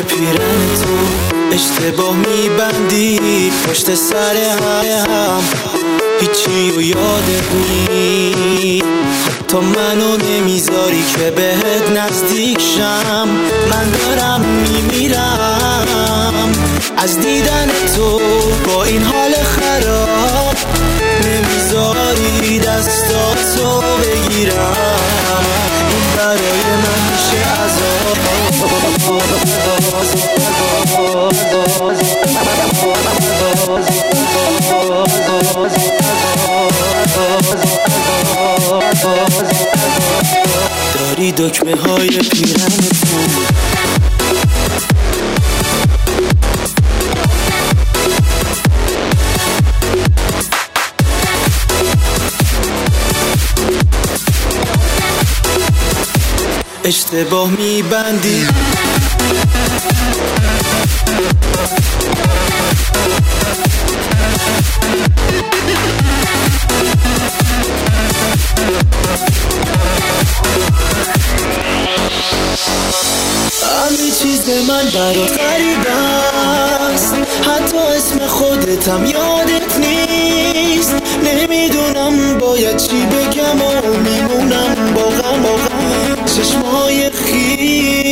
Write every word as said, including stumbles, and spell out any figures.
پیرن تو اشتباه میبندی پشت سر هم، هیچی و یادت نی، حتی منو نمیذاری که بهت نزدیک شم. من دارم میمیرم از دیدن تو، با این حال خراب نمیذاری دستاتو بگیرم. این برای من میشه عذاب. داری دکمه های پیرنتون، اشتباه میبندی. همه چیز من برات غریب است، حتی اسم خودتم یادت نیست. نمیدونم باید چی بگم و میمونم با غم و غم. چشمای خیلی